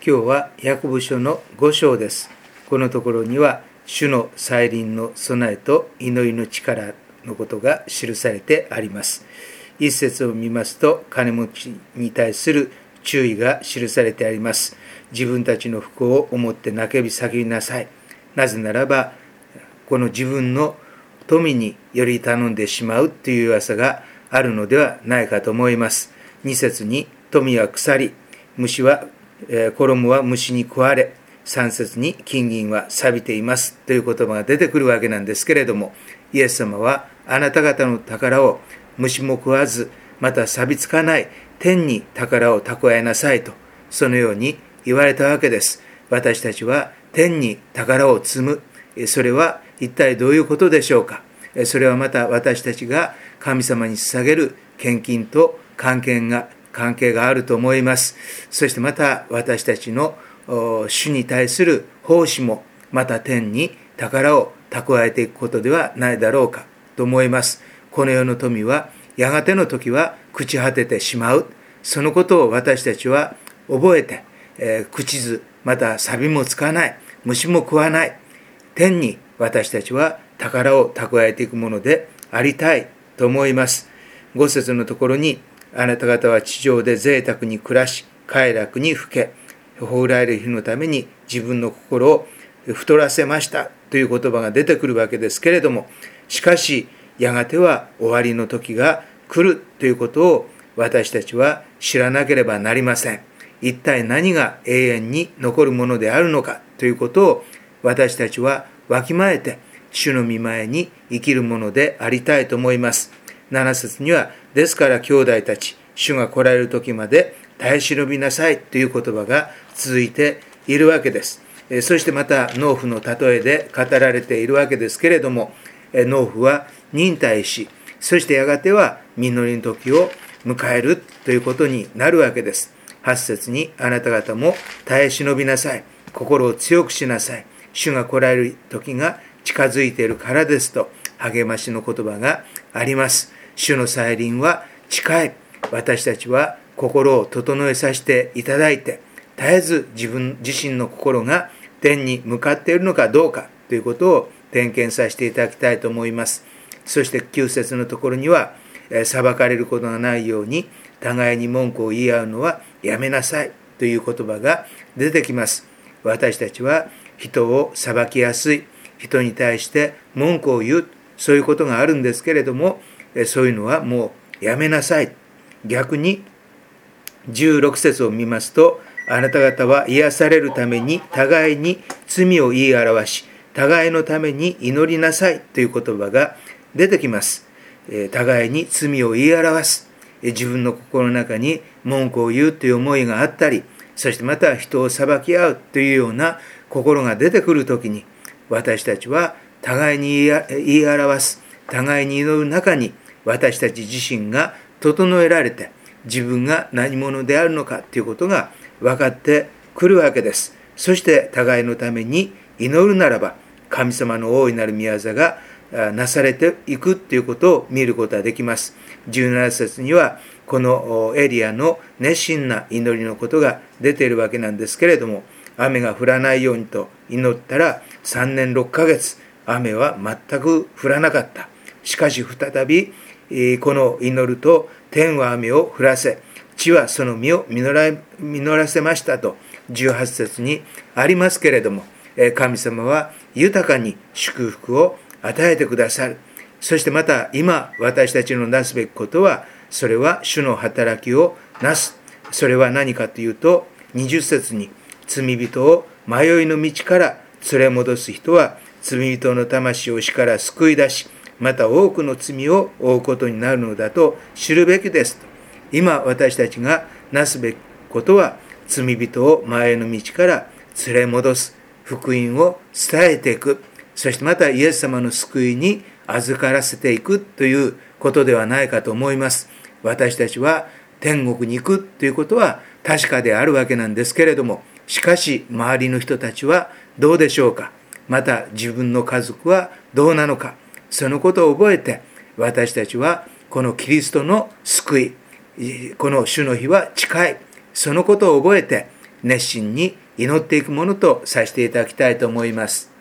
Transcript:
今日はヤコブ書の5章です。このところには主の再臨の備えと祈りの力のことが記されてあります。一節を見ますと、金持ちに対する注意が記されてあります。自分たちの不幸を思って泣き叫びなさい。なぜならば、この自分の富により頼んでしまうという噂があるのではないかと思います。二節に、富は腐り、衣は虫に食われ、3節に金銀は錆びていますという言葉が出てくるわけなんですけれども、イエス様はあなた方の宝を虫も食わず、また錆びつかない天に宝を蓄えなさいと、そのように言われたわけです。私たちは天に宝を積む。それは一体どういうことでしょうか。それはまた私たちが神様に捧げる献金と関係があると思います。そしてまた私たちの主に対する奉仕もまた天に宝を蓄えていくことではないだろうかと思います。この世の富はやがての時は朽ち果ててしまう。そのことを私たちは覚えて、朽ちず、また錆もつかない、虫も食わない、天に私たちは宝を蓄えていくものでありたいと思います。5節のところに、あなた方は地上で贅沢に暮らし、快楽にふけ、ほられる日のために自分の心を太らせましたという言葉が出てくるわけですけれども、しかしやがては終わりの時が来るということを私たちは知らなければなりません。一体何が永遠に残るものであるのかということを私たちはわきまえて主の御前に生きるものでありたいと思います。7節には、ですから兄弟たち、主が来られる時まで耐え忍びなさいという言葉が続いているわけです。そしてまた農夫の例えで語られているわけですけれども、農夫は忍耐し、そしてやがては実りの時を迎えるということになるわけです。8節に、あなた方も耐え忍びなさい。心を強くしなさい。主が来られる時が近づいているからですと励ましの言葉があります。主の再臨は近い。私たちは心を整えさせていただいて、絶えず自分自身の心が天に向かっているのかどうかということを点検させていただきたいと思います。そして9節のところには、裁かれることがないように互いに文句を言い合うのはやめなさいという言葉が出てきます。私たちは人を裁きやすい、人に対して文句を言う、そういうことがあるんですけれども、そういうのはもうやめなさい。逆に16節を見ますと、あなた方は癒されるために互いに罪を言い表し、互いのために祈りなさいという言葉が出てきます。互いに罪を言い表す。自分の心の中に文句を言うという思いがあったり、そしてまた人を裁き合うというような心が出てくるときに、私たちは互いに言い表す、互いに祈る中に私たち自身が整えられて、自分が何者であるのかということが分かってくるわけです。そして互いのために祈るならば、神様の大いなる御業がなされていくということを見ることができます。17節にはこのエリアの熱心な祈りのことが出ているわけなんですけれども、雨が降らないようにと祈ったら3年6ヶ月雨は全く降らなかった。しかし再びこの祈ると天は雨を降らせ、地はその実を実らせましたと18節にありますけれども、神様は豊かに祝福を与えてくださる。そしてまた今私たちのなすべきことは、それは主の働きをなす。それは何かというと、20節に、罪人を迷いの道から連れ戻す人は罪人の魂を死から救い出し、また多くの罪を負うことになるのだと知るべきですと。今私たちがなすべきことは、罪人を前の道から連れ戻す、福音を伝えていく、そしてまたイエス様の救いに預からせていくということではないかと思います。私たちは天国に行くということは確かであるわけなんですけれども、しかし周りの人たちはどうでしょうか。また自分の家族はどうなのか。そのことを覚えて、私たちはこのキリストの救い、この主の日は近い、そのことを覚えて熱心に祈っていくものとさせていただきたいと思います。